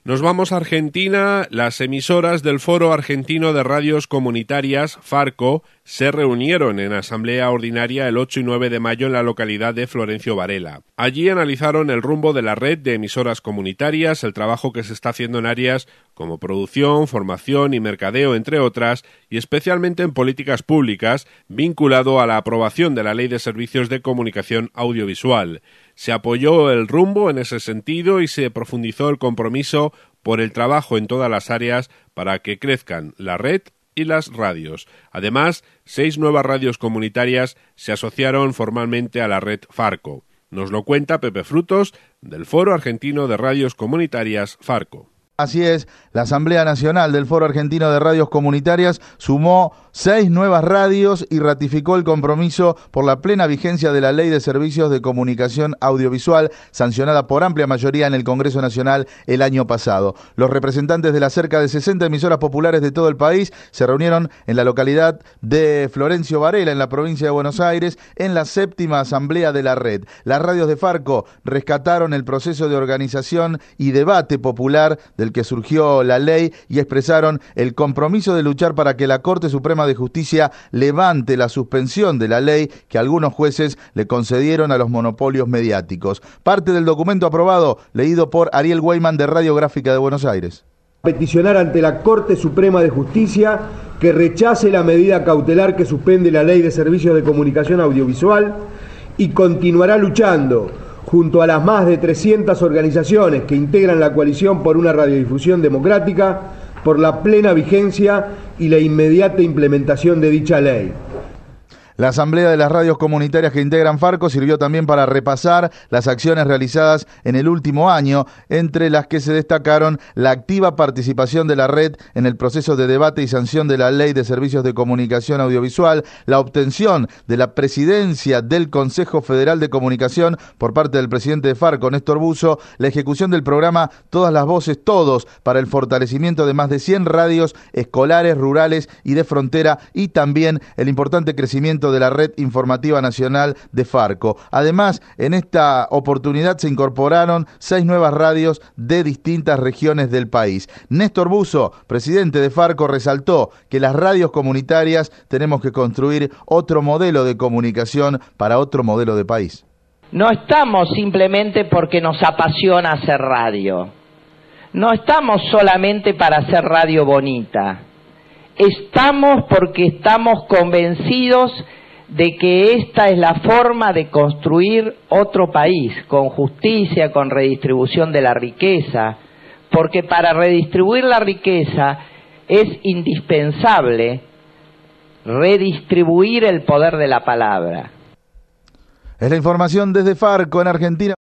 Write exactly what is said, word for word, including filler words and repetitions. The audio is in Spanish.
Nos vamos a Argentina. Las emisoras del Foro Argentino de Radios Comunitarias, FARCO, se reunieron en asamblea ordinaria el ocho y nueve de mayo en la localidad de Florencio Varela. Allí analizaron el rumbo de la red de emisoras comunitarias, el trabajo que se está haciendo en áreas como producción, formación y mercadeo, entre otras, y especialmente en políticas públicas, vinculado a la aprobación de la Ley de Servicios de Comunicación Audiovisual. Se apoyó el rumbo en ese sentido y se profundizó el compromiso por el trabajo en todas las áreas para que crezcan la red y las radios. Además, seis nuevas radios comunitarias se asociaron formalmente a la red FARCO. Nos lo cuenta Pepe Frutos, del Foro Argentino de Radios Comunitarias, FARCO. Así es, la Asamblea Nacional del Foro Argentino de Radios Comunitarias sumó seis nuevas radios y ratificó el compromiso por la plena vigencia de la Ley de Servicios de Comunicación Audiovisual, sancionada por amplia mayoría en el Congreso Nacional el año pasado. Los representantes de las cerca de sesenta emisoras populares de todo el país se reunieron en la localidad de Florencio Varela, en la provincia de Buenos Aires, en la séptima asamblea de la red. Las radios de FARCO rescataron el proceso de organización y debate popular del que surgió la ley y expresaron el compromiso de luchar para que la Corte Suprema de Justicia levante la suspensión de la ley que algunos jueces le concedieron a los monopolios mediáticos. Parte del documento aprobado, leído por Ariel Weyman de Radiográfica de Buenos Aires. Peticionar ante la Corte Suprema de Justicia que rechace la medida cautelar que suspende la Ley de Servicios de Comunicación Audiovisual y continuará luchando junto a las más de trescientas organizaciones que integran la coalición por una radiodifusión democrática, por la plena vigencia y la inmediata implementación de dicha ley. La Asamblea de las Radios Comunitarias que integran FARCO sirvió también para repasar las acciones realizadas en el último año, entre las que se destacaron la activa participación de la red en el proceso de debate y sanción de la Ley de Servicios de Comunicación Audiovisual, la obtención de la presidencia del Consejo Federal de Comunicación por parte del presidente de FARCO, Néstor Busso, la ejecución del programa Todas las Voces, Todos, para el fortalecimiento de más de cien radios escolares, rurales y de frontera, y también el importante crecimiento de la red informativa nacional de FARCO. Además, en esta oportunidad se incorporaron seis nuevas radios de distintas regiones del país. Néstor Busso, presidente de FARCO, resaltó que las radios comunitarias tenemos que construir otro modelo de comunicación para otro modelo de país. No estamos simplemente porque nos apasiona hacer radio. No estamos solamente para hacer radio bonita. Estamos porque estamos convencidos de que esta es la forma de construir otro país, con justicia, con redistribución de la riqueza, porque para redistribuir la riqueza es indispensable redistribuir el poder de la palabra. Es la información desde FARCO en Argentina.